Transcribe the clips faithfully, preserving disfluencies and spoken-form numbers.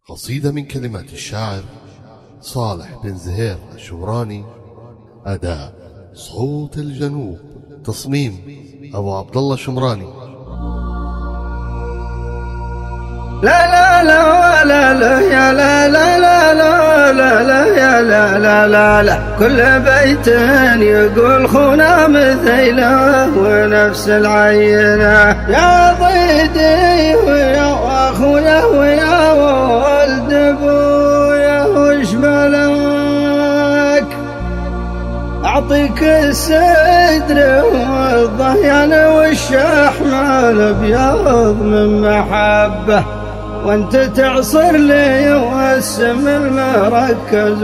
قصيدة من كلمات الشاعر صالح بن زهير الشمراني. أداء صوت الجنوب. تصميم أبو عبد الله الشمراني. لا لا لا لا لا يا لا لا لا لا لا لا يا لا لا لا لا كل بيت يقول خونا مثيله ونفس العينة يا ضيدي ويا أخويا ويا ولد أبويا وش بلاك أعطيك الصدر والضهيان والشحمة الأبيض من محبة وانت تعصر لي والسم المركز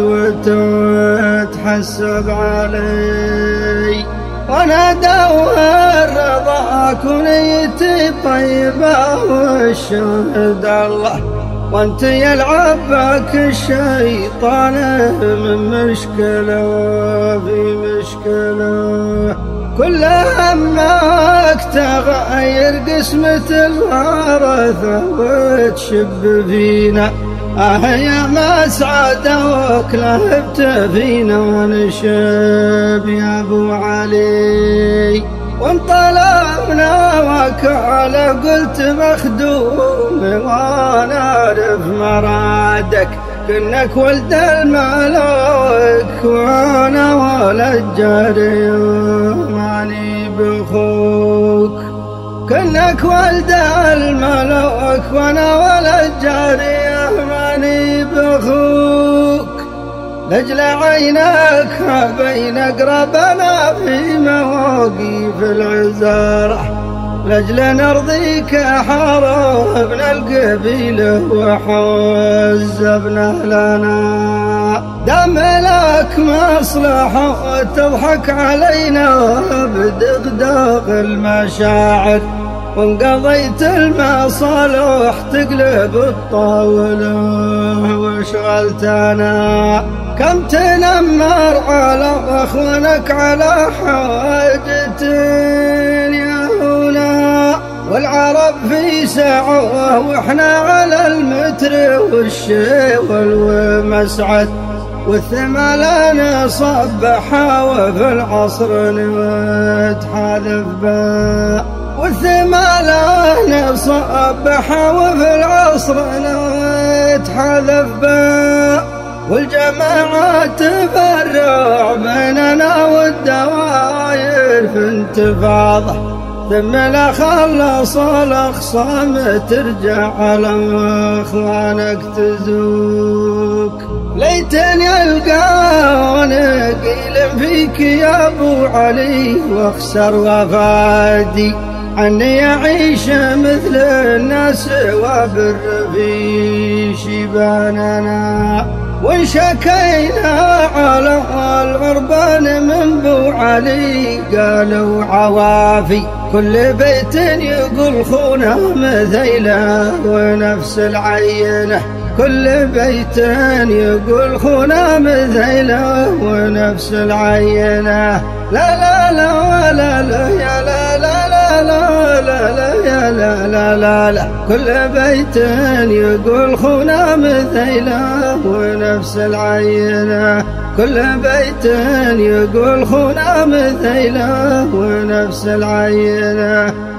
وتتحسب علي وانا دور رضاك ونيتي طيبة والشهد الله وانت يلعب بك الشيطان من مشكلة وفي مشكلة كل همك تغير قسمة الورثة وتشب فينا آه يا مسعد وكلهبت فينا ونشب يا أبو علي وانطلبنا وكالة قلت مخدوم وانا اعرف مرادك كنك ولد الملوك وانا ولد جاري ماني بخوك كنك ولد الملوك وانا ولد جاري ماني بخوك لجل عينك بين اقربنا في مواقف العزارة لجل نرضيك حاربنا القبيلة وحزبنا لنا دام لك مصلحة وتضحك علينا بدغدغ المشاعر وانقضيت المصالح تقلب الطاولة وشغلتنا كم تنمر على اخوانك على حاجتين يا هنا والعرب في سعوه واحنا على المتر والشي والمسعد والثمالان صبحا وفي العصر نتحاذف با والثمالان صبحا وفي العصر نتحاذف با والجماعة تفرع بيننا والدواير في انتفاضة ثم لا خلص الأخصام ترجع على اخوانك تزوك ليتني القاون قيل فيك يا ابو علي واخسر وفادي عني أعيش مثل الناس وبر في شباننا وشكينا على العربان من بو علي قالوا عوافي كل بيت يقول خونا مثيله ونفس العينة كل بيت يقول خونا مثيله ونفس العينة لا لا لا ولا لا يا لا لا لا لا لا لا يا لا لا لا لا كل بيت يقول خونا مثيله ونفس العينة كل بيت يقول خونا مثيله ونفس العينة